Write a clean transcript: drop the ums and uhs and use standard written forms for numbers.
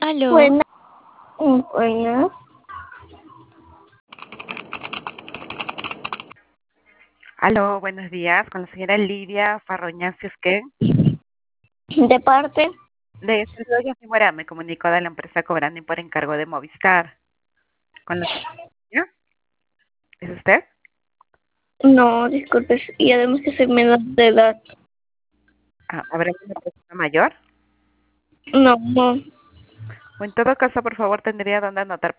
Aló, Buenas, buenas. Aló, buenos días, con la señora Lidia Farroñán Fiesqué. De parte, De Doña Simora, me comunico de la empresa Cobrando por encargo de Movistar. ¿Con la señora? ¿Es usted? no, disculpe, y además que soy menor de edad. ¿Habrá una persona mayor? No, no, O en todo caso, por favor, tendría donde anotar